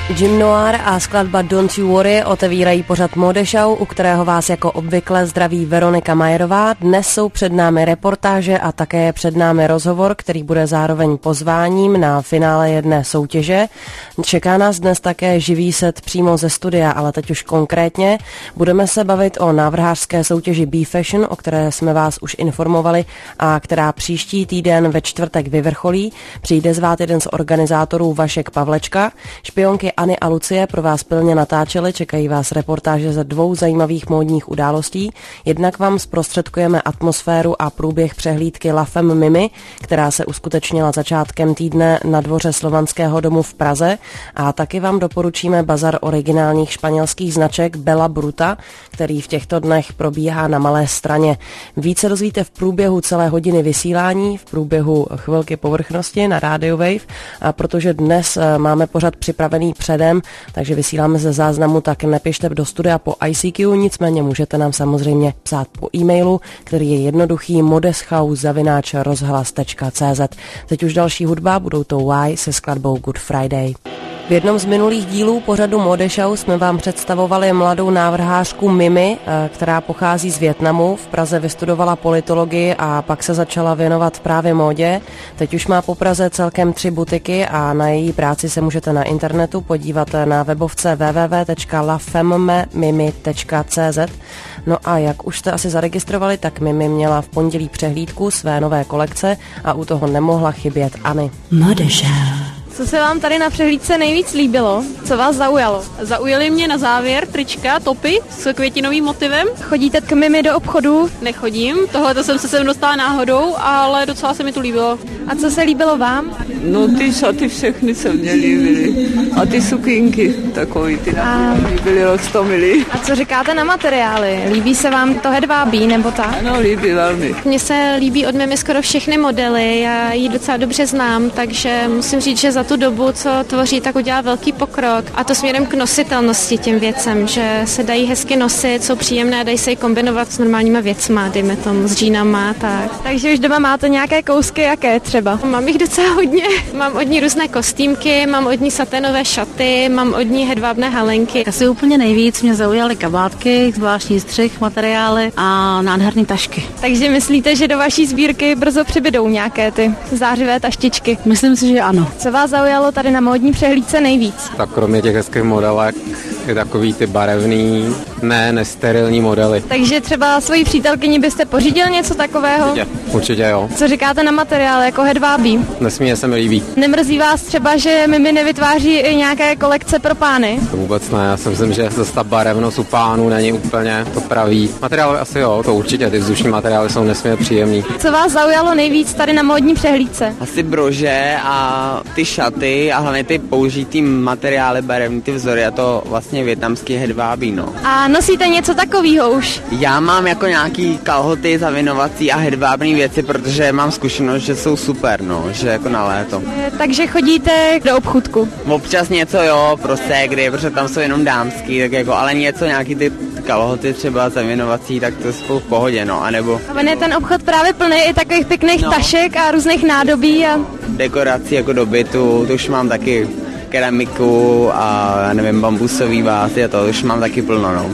Jim Noir a skladba Don't You Worry otevírají pořad Mode Show, u kterého vás jako obvykle zdraví Veronika Majerová. Dnes jsou před námi reportáže a také je před námi rozhovor, který bude zároveň pozváním na finále jedné soutěže. Čeká nás dnes také živý set přímo ze studia, ale teď už konkrétně. Budeme se bavit o návrhářské soutěži B-Fashion, o které jsme vás už informovali a která příští týden ve čtvrtek vyvrcholí. Přijde zvát jeden z organizátorů Vašek Pavlečka. Špionky Anny a Lucie pro vás pilně natáčely, čekají vás reportáže ze dvou zajímavých módních událostí. Jednak vám zprostředkujeme atmosféru a průběh přehlídky La Femme Mimi, která se uskutečnila začátkem týdne na dvoře Slovanského domu v Praze, a taky vám doporučíme bazar originálních španělských značek Bella Bruta, který v těchto dnech probíhá na Malé Straně. Více dozvíte v průběhu celé hodiny vysílání, v průběhu chvilky povrchnosti na Radio Wave, a protože dnes máme pořad připravený předem, takže vysíláme ze záznamu, tak nepište do studia po ICQ, nicméně můžete nám samozřejmě psát po e-mailu, který je jednoduchý modeshouse@rozhlas.cz. Teď už další hudba, budou to Y se skladbou Good Friday. V jednom z minulých dílů pořadu Mode Show jsme vám představovali mladou návrhářku Mimi, která pochází z Vietnamu. V Praze vystudovala politologii a pak se začala věnovat právě módě. Teď už má po Praze celkem 3 butiky a na její práci se můžete na internetu podívat na webovce www.lafemmemimi.cz. No a jak už jste asi zaregistrovali, tak Mimi měla v pondělí přehlídku své nové kolekce a u toho nemohla chybět Anny. Mode Show. Co se vám tady na přehlídce nejvíc líbilo? Co vás zaujalo? Zaujaly mě na závěr trička, topy s květinovým motivem. Chodíte k Mimi do obchodu? Nechodím, tohle jsem se sem dostala náhodou, ale docela se mi to líbilo. A co se líbilo vám? No ty šaty všechny se mně líbily. A ty sukínky takový, ty nám líbily, roztomily. A co říkáte na materiály? Líbí se vám to hedvábí nebo tak? Ano, líbí velmi. Mně se líbí od Mimi skoro všechny modely, já ji docela dobře znám, takže musím říct, že za tu dobu, co tvoří, tak udělá velký pokrok. A to směrem k nositelnosti těm věcem, že se dají hezky nosit, jsou příjemné, dají se ji kombinovat s normálníma věcma, dejme tomu, s džínama, tak. Takže už doma máte nějaké kousky, jaké třeba? Mám jich docela hodně. Mám od ní různé kostýmky, mám od ní saténové šaty, mám od ní hedvábné halenky. Asi úplně nejvíc mě zaujaly kabátky, zvláštní střih, materiály a nádherné tašky. Takže myslíte, že do vaší sbírky brzo přibydou nějaké ty zářivé taštičky? Myslím si, že ano. Co vás zaujalo tady na módní přehlídce nejvíc? Tak kromě těch hezkých modelek je takový ty barevný, nesterilní modely. Takže třeba svojí přítelkyni byste pořídil něco takového? Určitě jo. Co říkáte na materiál jako hedvábí? Nesmírně se mi líbí. Nemrzí vás třeba, že Mimi nevytváří i nějaké kolekce pro pány? To vůbec ne, já si myslím, že zase ta barevnost u pánů není úplně to pravý. Materiály asi jo, to určitě, ty vzdušní materiály jsou nesmírně příjemný. Co vás zaujalo nejvíc tady na módní přehlídce? Asi brože a ty šaty a hlavně ty použitý materiály, barevný ty vzory a to vlastně vietnamský hedvábí, no. A nosíte něco takového už? Já mám jako nějaký kalhoty zavinovací a hedvábný věci, protože mám zkušenost, že jsou super, no, že jako na léto. Takže chodíte do obchůdku? Občas něco jo, prostě kdy, protože tam jsou jenom dámský, tak jako, ale něco, nějaký ty kalhoty třeba zavinovací, tak to jsou v pohodě, no, anebo... A on je ten obchod právě plný i takových pěkných tašek a různých nádobí a... Dekorací jako do bytu, to už mám taky keramiku a já nevím, bambusový vázy a to už mám taky plno, no.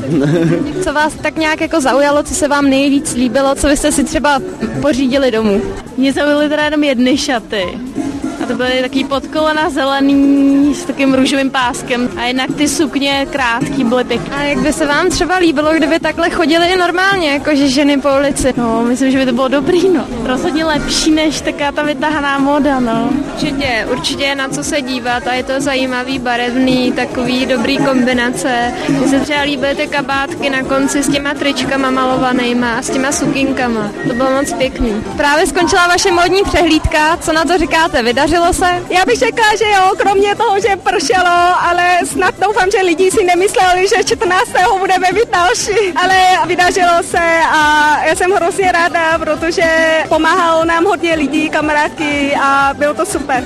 Co vás tak nějak jako zaujalo, co se vám nejvíc líbilo, co byste si třeba pořídili domů? Mně zaujaly teda jenom jedny šaty. A to byly takový podkolena zelený s takým růžovým páskem. A jinak ty sukně krátký byly pěkné. A jak by se vám třeba líbilo, kdyby takhle chodili i normálně, jakože ženy po ulici? No, myslím, že by to bylo dobrý, no. Rozhodně lepší než taká ta vytahaná móda, no. Určitě je na co se dívat a je to zajímavý, barevný, takový dobrý kombinace. Mně se třeba líbily ty kabátky na konci s těma tričkama malovanýma a s těma sukínkama. To bylo moc pěkný. Právě skončila vaše módní přehlídka, co na to říkáte? Vydařilo se? Já bych řekla, že jo, kromě toho, že pršelo, ale snad doufám, že lidi si nemysleli, že 14. budeme mít další, ale vydařilo se a já jsem hrozně ráda, protože pomáhalo nám hodně lidí, kamarádky a bylo to super.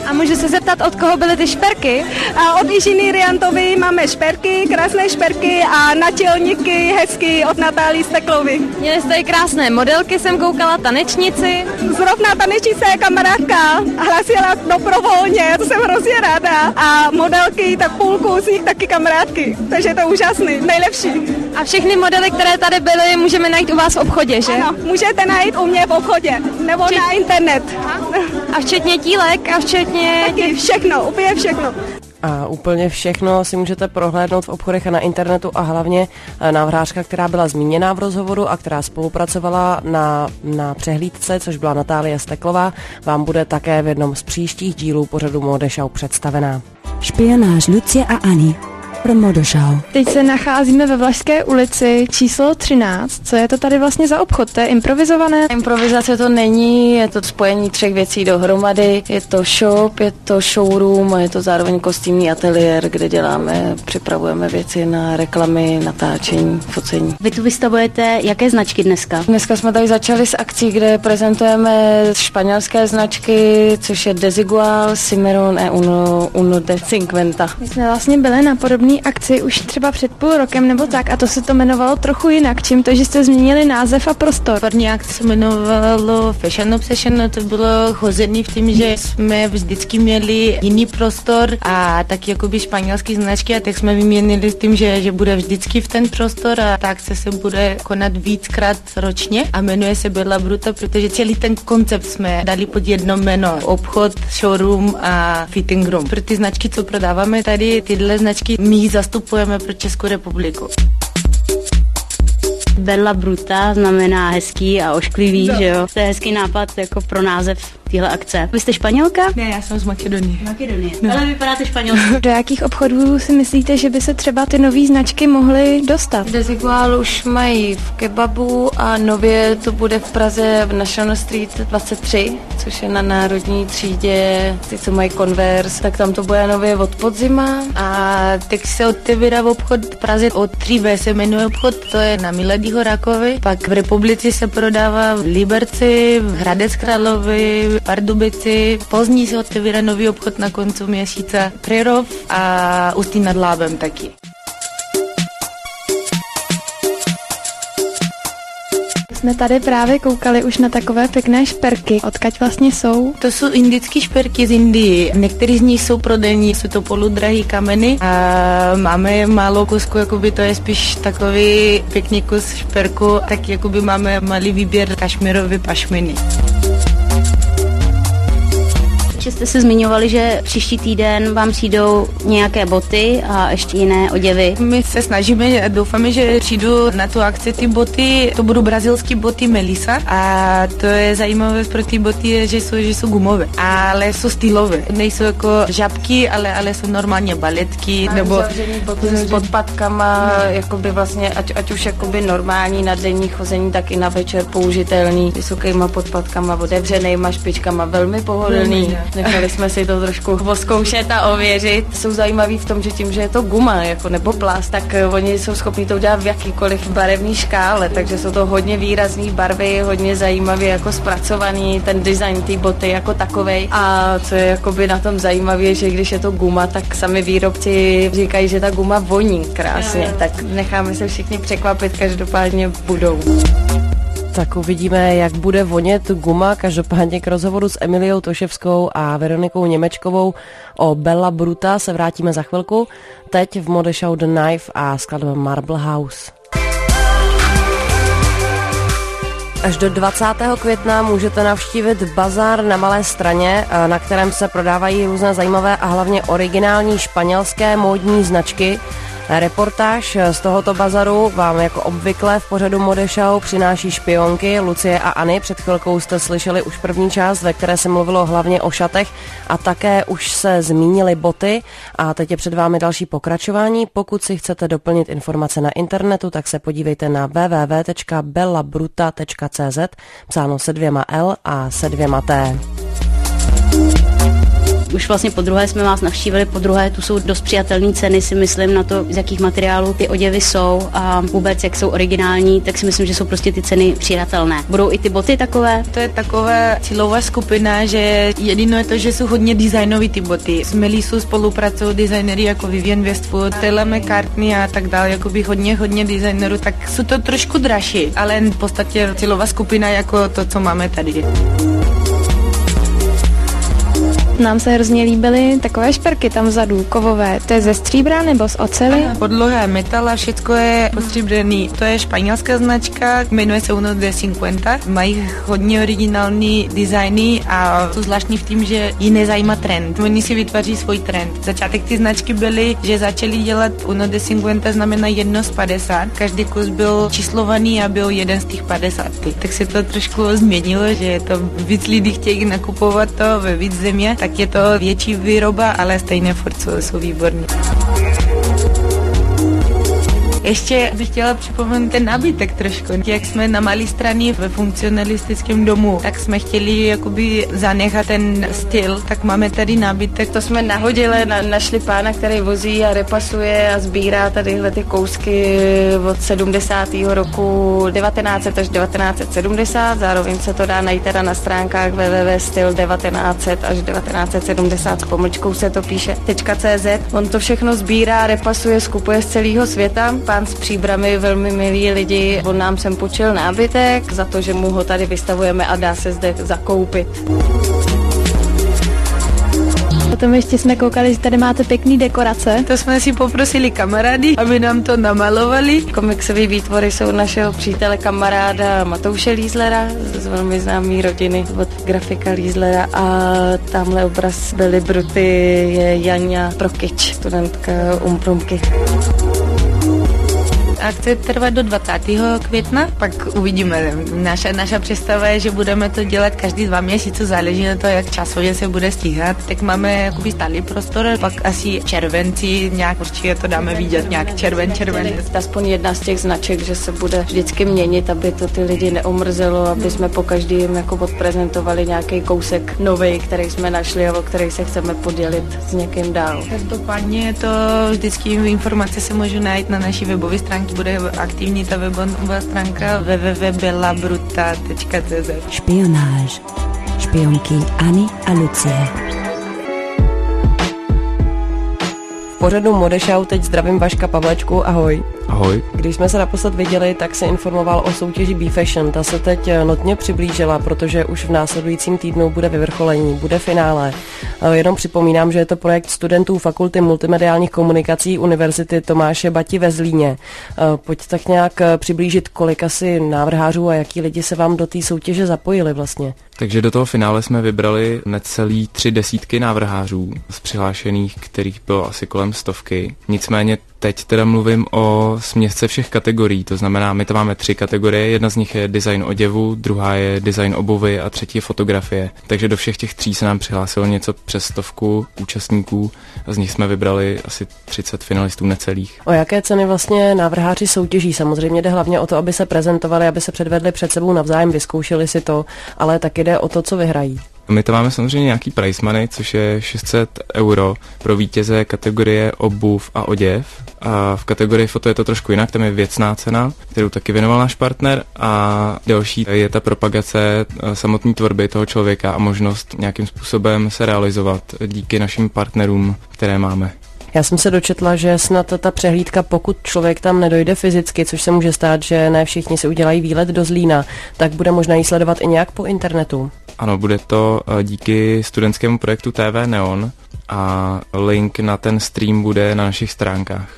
A můžu se zeptat, od koho byly ty šperky? A od Jižiny Riantovy máme šperky, krásné šperky a natělníky hezky od Natálii Steklovy. Měli jste i krásné modelky, jsem koukala, tanečnici. Zrovna tanečnice kamarádka hlasila dobrovolně, to jsem hrozně ráda. A modelky, tak půlku z nich taky kamarádky, takže to je úžasný, nejlepší. A všechny modely, které tady byly, můžeme najít u vás v obchodě, že? Ano, můžete najít u mě v obchodě, nebo na internet. A včetně tílek a včetně... Taky všechno, úplně všechno. A úplně všechno si můžete prohlédnout v obchodech a na internetu a hlavně návrhářka, která byla zmíněná v rozhovoru a která spolupracovala na přehlídce, což byla Natálie Steklová, vám bude také v jednom z příštích dílů pořadu Modešau představená. Špionáž Lucie a Ani pro Modešau. Teď se nacházíme ve Vlašské ulici číslo 13. Co je to tady vlastně za obchod? To je improvizované? Improvizace to není, je to spojení 3 věcí dohromady. Je to shop, je to showroom a je to zároveň kostýmní ateliér, kde připravujeme věci na reklamy, natáčení, focení. Vy tu vystavujete jaké značky dneska? Dneska jsme tady začali s akcí, kde prezentujeme španělské značky, což je Desigual, Cimarron a Uno de Cinquenta. My jsme vlastně byli na podobné akci už třeba před půl rokem nebo tak a to se to jmenovalo trochu jinak. Čím to, že jste změnili název a prostor? První akce se jmenovalo Fashion Obsession, to bylo chozený v tím, že jsme vždycky měli jiný prostor a tak jakoby španělský značky a tak jsme vyměnili s tím, že bude vždycky v ten prostor a ta akce se bude konat víckrát ročně a jmenuje se Bella Bruta, protože celý ten koncept jsme dali pod jedno jméno. Obchod, showroom a fitting room. Pro ty značky, co prodáváme tady, tyhle značky my ji zastupujeme pro Českou republiku. Bella Bruta znamená hezký a ošklivý, že jo? To je hezký nápad jako pro název téhle akce. Vy jste Španělka? Ne, já jsem z Makedonie. No. Ale vypadáte španělsky. Do jakých obchodů si myslíte, že by se třeba ty nové značky mohly dostat? Desigual už mají v Kebabu a nově to bude v Praze v National Street 23, což je na Národní třídě, ty, co mají Converse, tak tam to bude nově od podzima. A teď se otevírá v obchod v Praze od 3B se jmenuje obchod, to je na Miladí Horákovi. Pak v republice se prodává v Liberci, v Hradec Králové, v Pardubici. Pozdní se otevírá nový obchod na koncu měsíce Přerov a Ústí nad Labem taky. Jsme tady právě koukali už na takové pěkné šperky. Odkud vlastně jsou? To jsou indické šperky z Indii. Některý z nich jsou prodejní, jsou to poludrahý kameny a máme málo kusku, jakoby to je spíš takový pěkný kus šperku, tak jakoby máme malý výběr kašmírový pašminy. Jste se zmiňovali, že příští týden vám přijdou nějaké boty a ještě jiné oděvy. My se snažíme, doufáme, že přijdu na tu akci ty boty, to budou brazilské boty Melissa a to je zajímavé pro ty boty, že jsou gumové, ale jsou stylové. Nejsou jako žabky, ale jsou normálně baletky. Nebo boty s podpatkama, jakoby vlastně, ať už jakoby normální na denní chození, tak i na večer použitelný, vysokýma podpatkama, otevřenýma špičkama, velmi pohodlný. Nechali jsme si to trošku zkoušet a ověřit. Jsou zajímaví v tom, že tím, že je to guma jako nebo plast, tak oni jsou schopni to udělat v jakýkoliv barevné škále, takže jsou to hodně výrazné barvy, hodně zajímavě jako zpracovaný ten design té boty jako takovej. A co je jakoby na tom zajímavé, že když je to guma, tak sami výrobci říkají, že ta guma voní krásně, tak necháme se všichni překvapit, každopádně budou. Tak uvidíme, jak bude vonět guma. Každopádně k rozhovoru s Emiliou Toševskou a Veronikou Němečkovou o Bella Bruta se vrátíme za chvilku. Teď v Modešau The Knife a skladba Marble House. Až do 20. května můžete navštívit bazar na Malé Straně, na kterém se prodávají různé zajímavé a hlavně originální španělské módní značky. Reportáž z tohoto bazaru vám jako obvykle v pořadu Modešau přináší špionky Lucie a Ani. Před chvilkou jste slyšeli už první část, ve které se mluvilo hlavně o šatech a také už se zmínily boty a teď je před vámi další pokračování. Pokud si chcete doplnit informace na internetu, tak se podívejte na www.bellabruta.cz, psáno se 2 L a se 2 T. už vlastně podruhé jsme vás navštívili, podruhé tu jsou dost přijatelné ceny, si myslím, na to, z jakých materiálů ty oděvy jsou a vůbec jak jsou originální, tak si myslím, že jsou prostě ty ceny přijatelné. Budou i ty boty takové? To je taková cílová skupina, že jediné je to, že jsou hodně designové ty boty. S Melisou spolupracují designery jako Vivienne Westwood, Stella McCartney a tak dále, jakoby hodně designerů, tak jsou to trošku dražší, ale v podstatě cílová skupina jako to, co máme tady. Nám se hrozně líbily takové šperky tam vzadu, kovové. To je ze stříbra nebo z oceli? Podloha je metal a všechno je postříbřený. To je španělská značka, jmenuje se Uno de 50. Mají hodně originální designy a jsou zvláštní v tím, že ji nezajímá trend. Oni si vytváří svůj trend. Začátek ty značky byly, že začali dělat Uno de 50, znamená 1 z 50. Každý kus byl číslovaný a byl jeden z těch 50. Tak se to trošku změnilo, že je to víc lidí chtějí nakupovat to ve víc země, tak je to větší výroba, ale stejně furt jsou výborní. Ještě bych chtěla připomenout ten nábytek trošku. Jak jsme na malé straně ve funkcionalistickém domu, tak jsme chtěli jakoby zanechat ten styl, tak máme tady nábytek. To jsme nahodili, našli pána, který vozí a repasuje a sbírá tadyhle ty kousky od 70. roku 1900 až 1970. Zároveň se to dá najít teda na stránkách www.styl1900 až 1970 s pomlčkou se to píše .cz. On to všechno sbírá, repasuje, skupuje z celého světa. Pán s Příbrami, velmi milí lidi, on nám sem půjčil nábytek za to, že mu ho tady vystavujeme a dá se zde zakoupit. Potom ještě jsme koukali, že tady máte pěkný dekorace. To jsme si poprosili kamarády, aby nám to namalovali. Komiksové výtvory jsou našeho přítele, kamaráda Matouše Lízlera z velmi známé rodiny od grafika Lízlera a tamhle obraz Billy Bruty je Janja Prokyč, studentka Umprumky. Akce trvá do 20. května, pak uvidíme. Naša představa je, že budeme to dělat každý 2 měsíce, záleží na to, jak časově se bude stíhat. Tak máme jakoby stálý prostor, pak asi červenci, nějak určitě to dáme vidět, nějak červen. Aspoň jedna z těch značek, že se bude vždycky měnit, aby to ty lidi neomrzelo, aby jsme po každým jako odprezentovali nějaký kousek nový, který jsme našli a o který se chceme podělit s někým dál. Každopádně to vždycky informace se můžu najít na naší webové stránce. Bude aktivní ta webová stránka www.bellabruta.cz. Špionáž. Špionky Ani a Lucie. V pořadu Mode Show teď zdravím Vaška Pavlečku, ahoj. Ahoj. Když jsme se naposled viděli, tak se informoval o soutěži B-Fashion. Ta se teď notně přiblížila, protože už v následujícím týdnu bude vyvrcholení, bude finále. Jenom připomínám, že je to projekt studentů Fakulty multimediálních komunikací Univerzity Tomáše Bati ve Zlíně. Pojď tak nějak přiblížit, kolik asi návrhářů a jaký lidi se vám do té soutěže zapojili vlastně. Takže do toho finále jsme vybrali necelý 30 návrhářů z přihlášených, kterých bylo asi kolem 100. Nicméně teď teda mluvím o směsce všech kategorií, to znamená, my to máme 3 kategorie, jedna z nich je design oděvu, druhá je design obuvy a třetí je fotografie. Takže do všech těch 3 se nám přihlásilo něco přes 100 účastníků a z nich jsme vybrali asi 30 finalistů necelých. O jaké ceny vlastně návrháři soutěží? Samozřejmě jde hlavně o to, aby se prezentovali, aby se předvedli před sebou navzájem, vyzkoušeli si to, ale taky jde o to, co vyhrají. My to máme samozřejmě nějaký prize money, což je 600 € pro vítěze kategorie obuv a oděv. A v kategorii foto je to trošku jinak, tam je věcná cena, kterou taky věnoval náš partner a další je ta propagace samotné tvorby toho člověka a možnost nějakým způsobem se realizovat díky našim partnerům, které máme. Já jsem se dočetla, že snad ta přehlídka, pokud člověk tam nedojde fyzicky, což se může stát, že ne všichni si udělají výlet do Zlína, tak bude možné ji sledovat i nějak po internetu. Ano, bude to díky studentskému projektu TV Neon a link na ten stream bude na našich stránkách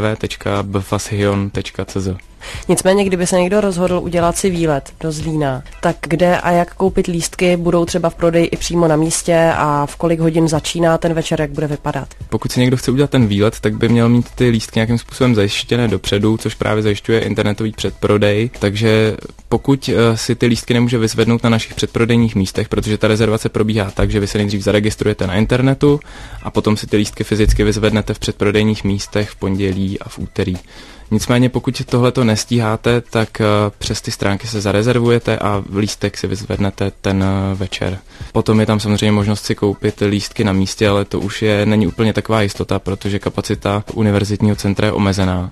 www.bfashion.cz. Nicméně, kdyby se někdo rozhodl udělat si výlet do Zlína, tak kde a jak koupit lístky, budou třeba v prodeji i přímo na místě a v kolik hodin začíná ten večer, jak bude vypadat? Pokud si někdo chce udělat ten výlet, tak by měl mít ty lístky nějakým způsobem zajištěné dopředu, což právě zajišťuje internetový předprodej, takže pokud si ty lístky nemůže vyzvednout na našich předprodejních místech, protože ta rezervace probíhá tak, že vy se nejdřív zaregistrujete na internetu a potom si ty lístky fyzicky vyzvednete v předprodejních místech v pondělí a v úterý. Nicméně pokud tohleto nestíháte, tak přes ty stránky se zarezervujete a lístek si vyzvednete ten večer. Potom je tam samozřejmě možnost si koupit lístky na místě, ale to už není úplně taková jistota, protože kapacita univerzitního centra je omezená.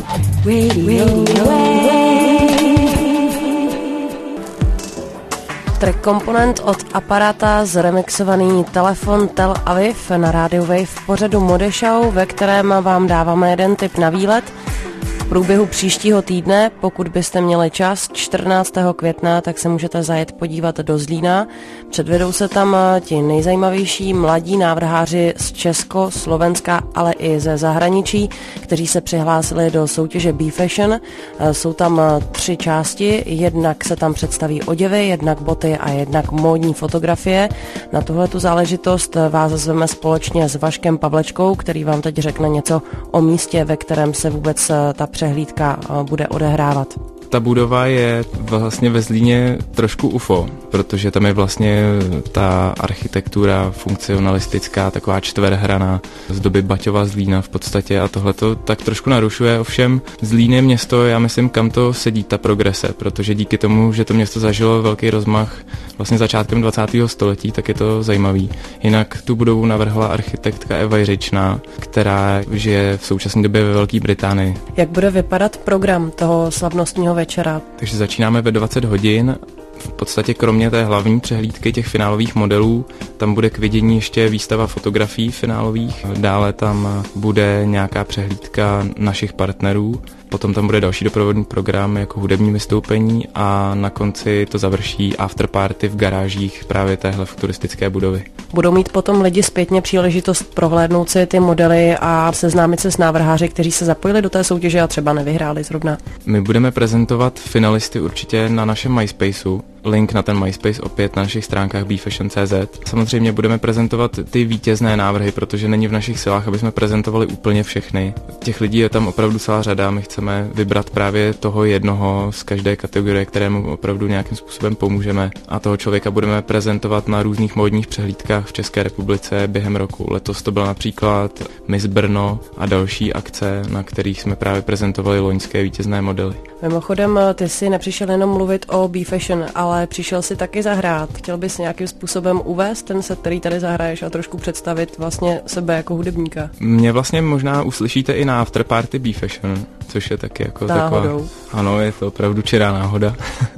Track komponent od Aparata zremixovaný Telefon Tel Aviv na rádiu Wave v pořadu Mode Show, ve kterém vám dáváme jeden tip na výlet. V průběhu příštího týdne, pokud byste měli čas 14. května, tak se můžete zajet podívat do Zlína. Předvedou se tam ti nejzajímavější mladí návrháři z Česko, Slovenska, ale i ze zahraničí, kteří se přihlásili do soutěže B-Fashion. Jsou tam 3 části, jednak se tam představí oděvy, jednak boty a jednak módní fotografie. Na tuhletu záležitost vás zveme společně s Vaškem Pavlečkou, který vám teď řekne něco o místě, ve kterém se vůbec ta přehlídka bude odehrávat. Ta budova je vlastně ve Zlíně trošku UFO, protože tam je vlastně ta architektura funkcionalistická, taková čtverhraná z doby Baťova Zlína v podstatě a tohle to tak trošku narušuje. Ovšem Zlín je město, já myslím, kam to sedí ta progrese, protože díky tomu, že to město zažilo velký rozmach vlastně začátkem 20. století, tak je to zajímavý. Jinak tu budovu navrhla architektka Eva Jiřičná, která žije v současné době ve Velké Británii. Jak bude vypadat program toho slavnostního večera? Takže začínáme ve 20 hodin. V podstatě kromě té hlavní přehlídky těch finálových modelů, tam bude k vidění ještě výstava fotografií finálových, dále tam bude nějaká přehlídka našich partnerů, potom tam bude další doprovodný program jako hudební vystoupení a na konci to završí afterparty v garážích právě téhle futuristické budovy. Budou mít potom lidi zpětně příležitost prohlédnout si ty modely a seznámit se s návrháři, kteří se zapojili do té soutěže a třeba nevyhráli zrovna. My budeme prezentovat finalisty určitě na našem MySpaceu. Link na ten MySpace opět na našich stránkách bfashion.cz. Samozřejmě budeme prezentovat ty vítězné návrhy, protože není v našich silách, aby jsme prezentovali úplně všechny. Těch lidí je tam opravdu celá řada, my chceme vybrat právě toho jednoho z každé kategorie, kterému opravdu nějakým způsobem pomůžeme a toho člověka budeme prezentovat na různých módních přehlídkách v České republice během roku. Letos to byl například Miss Brno a další akce, na kterých jsme právě prezentovali loňské vítězné modely. Mimochodem, ty jsi nepřišel jenom mluvit o B-Fashion, ale přišel si taky zahrát. Chtěl bys nějakým způsobem uvést ten set, který tady zahraješ a trošku představit vlastně sebe jako hudebníka? Mě vlastně možná uslyšíte i na afterparty B-Fashion, což je taky jako taková... Ano, je to opravdu čirá náhoda.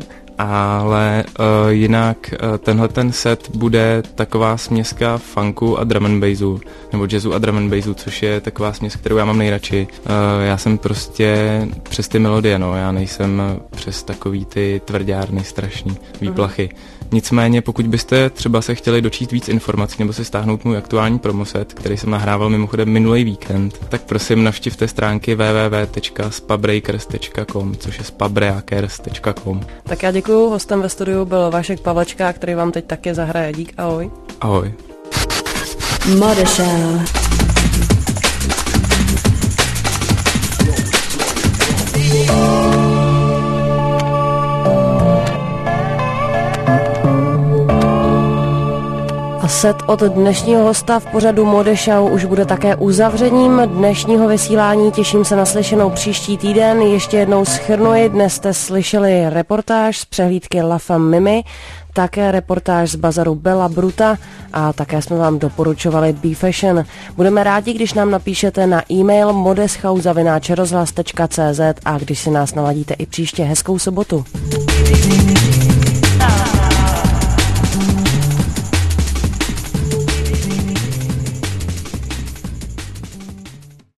Ale jinak tenhle ten set bude taková směska funku a drum and bassu, nebo jazzu a drum and bassu, což je taková směs, kterou já mám nejradši. Já jsem prostě přes ty melodie, já nejsem přes takový ty tvrdárny strašný výplachy. Nicméně, pokud byste třeba se chtěli dočíst víc informací nebo si stáhnout můj aktuální promoset, který jsem nahrával mimochodem minulý víkend, tak prosím navštivte stránky www.spabreakers.com, což je spabreakers.com. Tak já děkuju, hostem ve studiu byl Vašek Pavlečka, který vám teď taky zahraje. Dík, ahoj. Ahoj. Mode Show. A set od dnešního hosta v pořadu Mode Show už bude také uzavřením dnešního vysílání. Těším se na slyšenou příští týden. Ještě jednou shrnuji, dnes jste slyšeli reportáž z přehlídky La Femme Mimi, také reportáž z bazaru Bella Bruta a také jsme vám doporučovali B-Fashion. Budeme rádi, když nám napíšete na e-mail modeschau@rozhlas.cz a když si nás naladíte i příště. Hezkou sobotu.